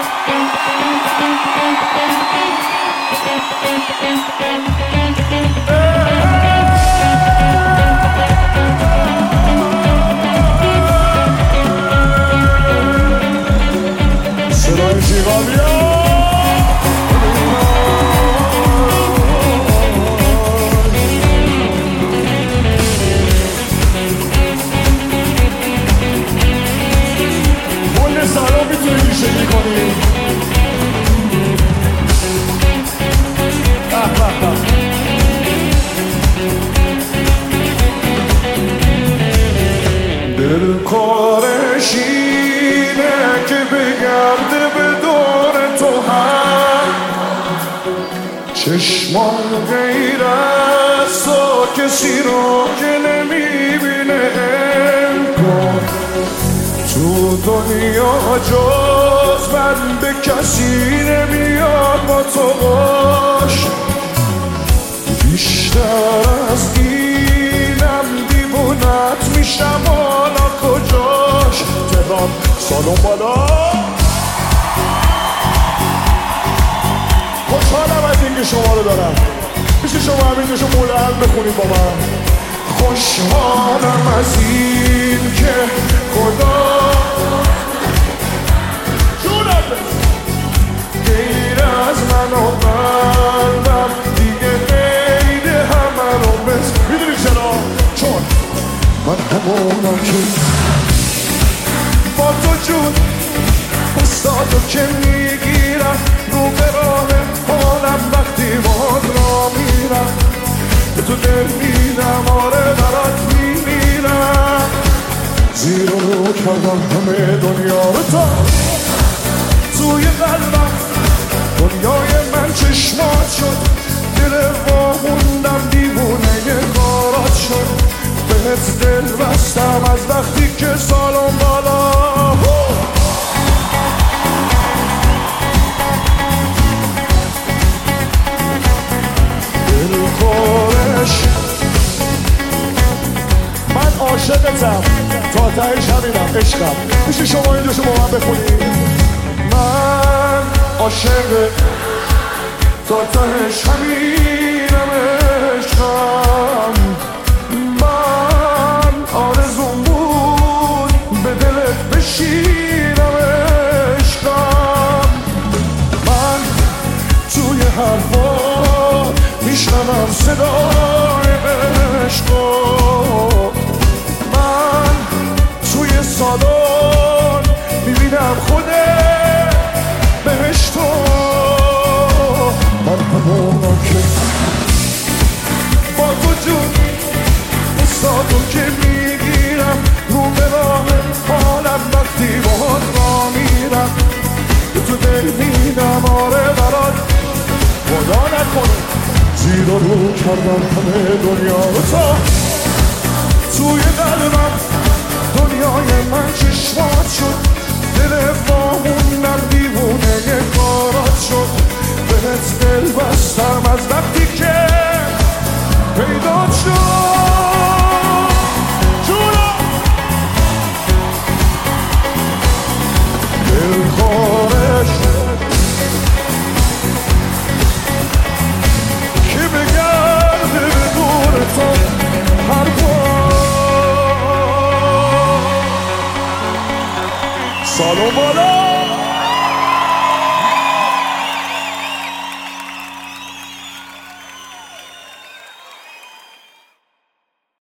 دل کارش اینه که بگرده به دور تو هم چشمان غیر از تو کسی رو که نمیبینه انگار تو دنیا جز من به کسی نمیاد با تو باش بیشتر از اینم دیوونت میشم حالا کجاش تهران سالون بالا خوشحالم از اینکه شما رو دارم میشه شما همینجاشو مولعن بخونید با من خوشحالم از این که خدا غیر از من و قلبم دیگه غیر همه رو بس میدونی چرا؟ چون من همونم که با تو جون استادو که میگیرم رو به راه حالم وقتی باد را میرم به تو دل میدم آره برات میمیرم زیر و رو کردم همه دنیا رو توی قلبم دنیای من چشمات شد دل واموندم دیوونه کارات شد بهت دل بستم از وقتی که سالم بالا دل کارش من عاشقتم تا تهش همینم عشقم میشه شما اینجاشو با من بخونید من عاشق تا تهش همینم عشقم من آرزوم بود به دلت بشینم عشقم من توی حرفا میشنوم صدای عشقم من توی سالن میبینم خودت بهش تو من همونم که با تو جون استادو که میگیرم رو به راه حالم وقتی باهات را میرم به تو دل میدم آره برات خدا نکنه زیر و رو کردم همه دنیا رو توی قلبم دنیای من چشمات شد دل واموندم دیوونه کارات شد بهت دل بستم از وقتی که پیدا شد جونا دل خارش که بگرده به دور تو هر بار سالو بالا